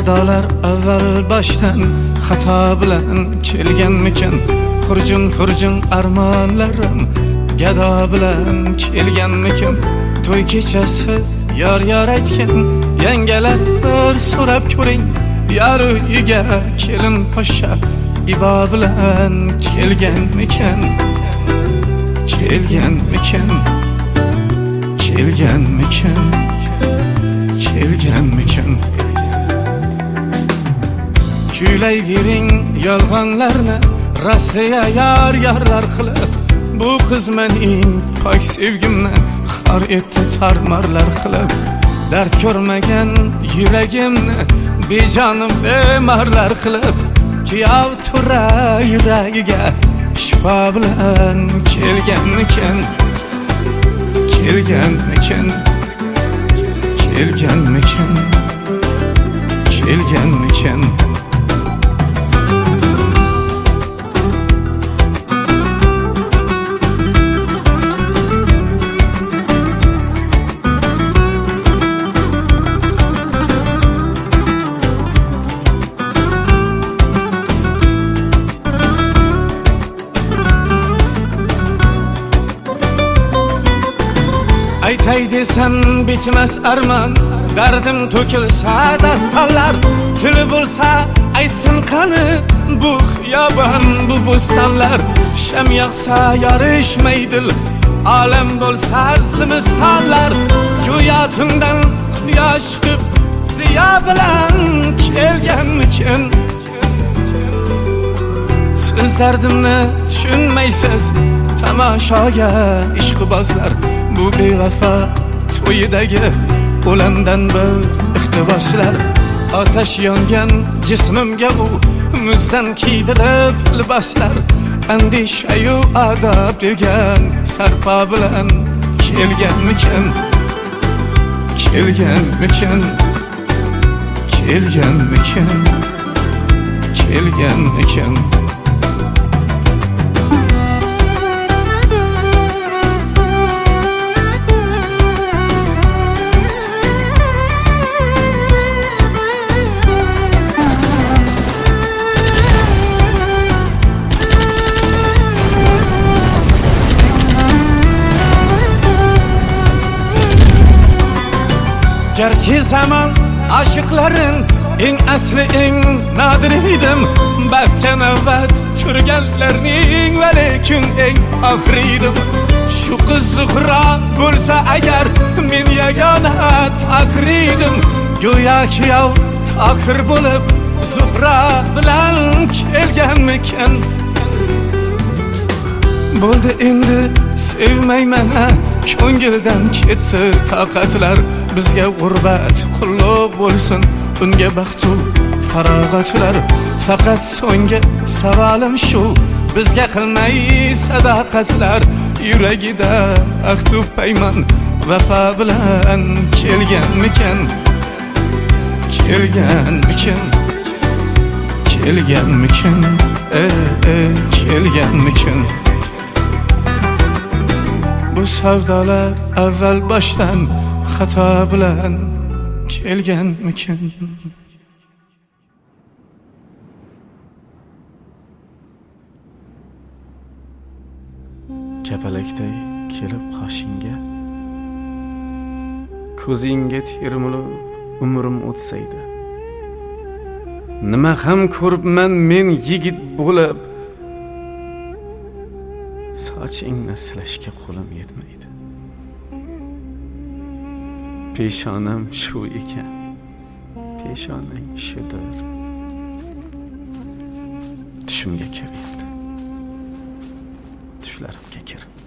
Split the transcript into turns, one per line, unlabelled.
savdolar avval boshdan xato bilan kelganmikan? Xurjun armonlarim gado bilan kelganmikan? To'y kechasi yor aytgan yangalar bir so'rab ko'ring. Yar uyiga kelin poshsha ibo bilan kelganmikan? Kelganmikan? Kuylayvering yolg'onlarni Rossiya yarlar qilib, bu qiz mening pok sevgimni xor etdi tarmarlar qilib. Dard ko'rmagan yuragimni bejonim bemorlar qilib, kuyov tura yuragiga shifo bilan kelganmikan? Kelganmikan? Aytay desam bitmas armon, dardim to'kilsa dastonlar, tili bo'lsa aytsin qani bu xiyobon, bu bo'stonlar. Sham yoqsa yorishmaydi, olam bo'lsa zimistonlar, go'yo tundan quyosh chiqib ziyo bilan kelganmikan? Siz dardimni tushunmaysiz, tamoshoga ishqibozlar. Bu bevafo to'yidagi o'landan bir iqtiboslar. Otash yongan jismimga u muzdan kiydirib liboslar. Andishayu adob degan sarpo bilan kelganmikan? Gerçi zaman aşıkların en asli en nadir idim. Baxtga navbat turganlarning va lekin eng oxiridim. Shu qiz Zuhra bo'lsa agar men yagona taqridim. Go'yo kuyov taqir bo'lib Zuhra bilan kelganmikan? Bo'ldi endi sevmayman, ko'ngildan ketdi toqatlar. Bizga g'urbat qulluq bo'lsin, unga baxtu farog'atlar. Faqat so'nggi savolim shu, bizga qilmay sadoqatlar. Yuragida ahdu paymon vafo bilan kelganmikan? Kelganmikan? Bu savdolar avval boshdan xato bilan kelganmikan? Kapalakday kelib qoshingga, ko'zingga termilib umrim o'tsaydi. Nima ham ko'ribman men yigit bo'lib, sochingni silashga qo'lim yetmaydi. Peshonam shu ekan, peshonang shudir. Tushimga kiryapti, tushlarimga kirib.